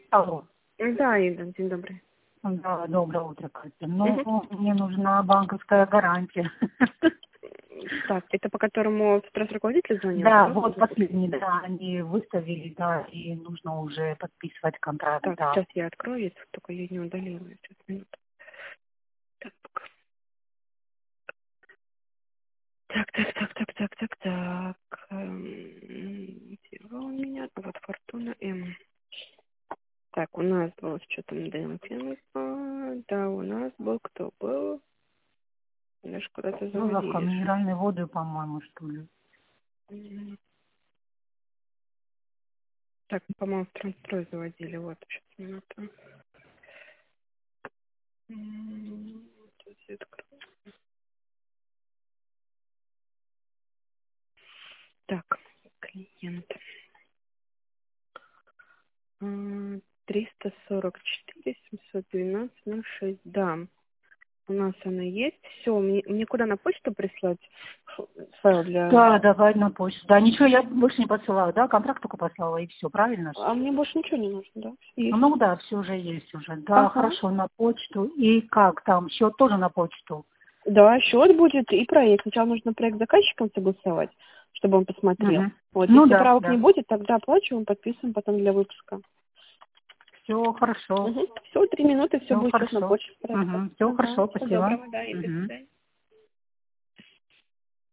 Алло. Да, Ида, день добрый. Да, доброе утро, Катя. Ну, мне нужна банковская гарантия. Так, это по которому в раз руководитель звонил? Да, вот последний, да, они выставили, да, и нужно уже подписывать контракт, Так, да. сейчас я открою, если только я не удалила. Сейчас, минуту. Так. Так. Где вы у меня? Вот Фортуна М. Так, у нас был что там демпинг. Да, у нас был, кто был? Даже куда-то Выловка заводили. минеральной воды, по-моему, что ли. Так, по-моему, в Трансстрой заводили. Вот, сейчас, минуту. Сейчас я открою. Так, клиент. 344 712 06. Да, у нас она есть. Все, мне куда на почту прислать файл для... Да, давай на почту. Да, ничего я больше не посылала, да, контракт только послала, и все, правильно? А мне больше ничего не нужно, да? Есть. Ну да, все уже есть уже. Да, Ага. хорошо, на почту. И как там, счет тоже на почту? Да, счет будет и проект. Сначала нужно проект с заказчиком согласовать, чтобы он посмотрел. Угу. Вот, Ну если да, правок не да. будет, тогда оплачиваем, подписываем потом для выпуска. Все хорошо. Все, 3 минуты, все Все будет сейчас на хорошо. почте. Все Ага, хорошо, всего спасибо. доброго, да, и до Мгм. свидания.